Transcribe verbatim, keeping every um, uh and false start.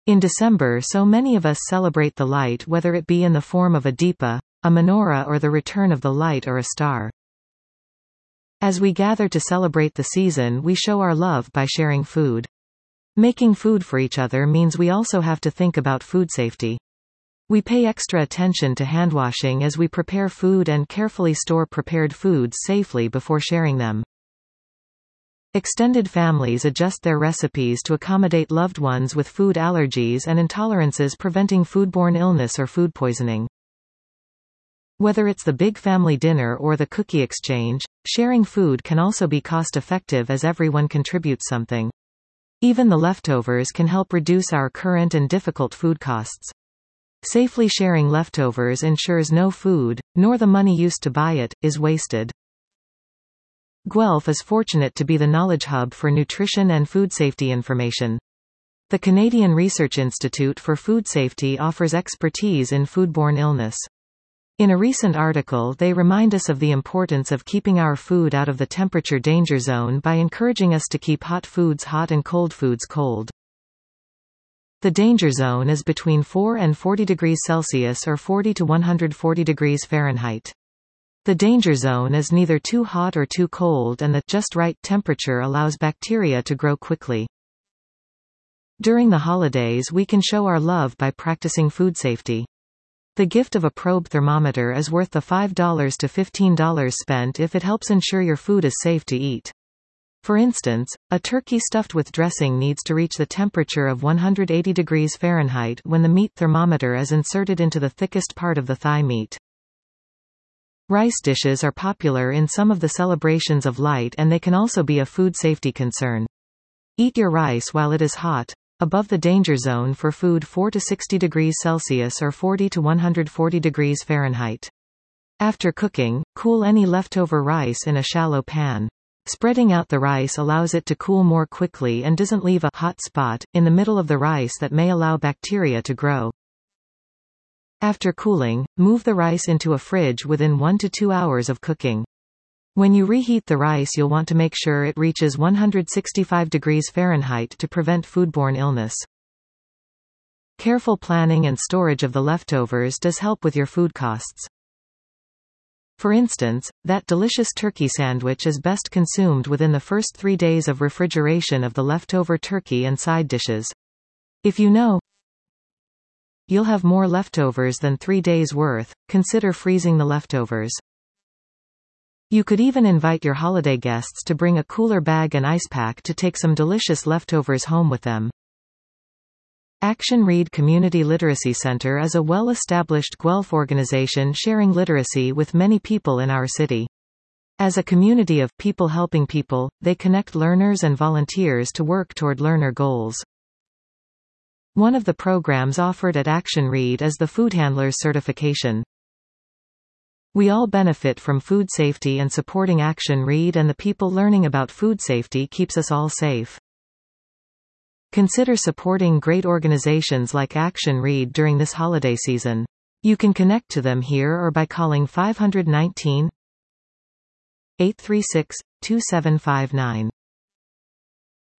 In December, so many of us celebrate the light, whether it be in the form of a deepa, a menorah, or the return of the light or a star. As we gather to celebrate the season, we show our love by sharing food. Making food for each other means we also have to think about food safety. We pay extra attention to handwashing as we prepare food and carefully store prepared foods safely before sharing them. Extended families adjust their recipes to accommodate loved ones with food allergies and intolerances, preventing foodborne illness or food poisoning. Whether it's the big family dinner or the cookie exchange, sharing food can also be cost-effective as everyone contributes something. Even the leftovers can help reduce our current and difficult food costs. Safely sharing leftovers ensures no food, nor the money used to buy it, is wasted. Guelph is fortunate to be the knowledge hub for nutrition and food safety information. The Canadian Research Institute for Food Safety offers expertise in foodborne illness. In a recent article, they remind us of the importance of keeping our food out of the temperature danger zone by encouraging us to keep hot foods hot and cold foods cold. The danger zone is between four and forty degrees Celsius or forty to one hundred forty degrees Fahrenheit. The danger zone is neither too hot or too cold, and the just right temperature allows bacteria to grow quickly. During the holidays, we can show our love by practicing food safety. The gift of a probe thermometer is worth the five to fifteen dollars spent if it helps ensure your food is safe to eat. For instance, a turkey stuffed with dressing needs to reach the temperature of one hundred eighty degrees Fahrenheit when the meat thermometer is inserted into the thickest part of the thigh meat. Rice dishes are popular in some of the celebrations of light, and they can also be a food safety concern. Eat your rice while it is hot, above the danger zone for food four to sixty degrees Celsius or forty to one hundred forty degrees Fahrenheit. After cooking, cool any leftover rice in a shallow pan. Spreading out the rice allows it to cool more quickly and doesn't leave a hot spot in the middle of the rice that may allow bacteria to grow. After cooling, move the rice into a fridge within one to two hours of cooking. When you reheat the rice, you'll want to make sure it reaches one hundred sixty-five degrees Fahrenheit to prevent foodborne illness. Careful planning and storage of the leftovers does help with your food costs. For instance, that delicious turkey sandwich is best consumed within the first three days of refrigeration of the leftover turkey and side dishes. If you know you'll have more leftovers than three days' worth, consider freezing the leftovers. You could even invite your holiday guests to bring a cooler bag and ice pack to take some delicious leftovers home with them. Action Read Community Literacy Center is a well-established Guelph organization sharing literacy with many people in our city. As a community of people helping people, they connect learners and volunteers to work toward learner goals. One of the programs offered at Action Read is the Food Handlers Certification. We all benefit from food safety, and supporting Action Read and the people learning about food safety keeps us all safe. Consider supporting great organizations like Action Read during this holiday season. You can connect to them here or by calling five one nine, eight three six, two seven five nine.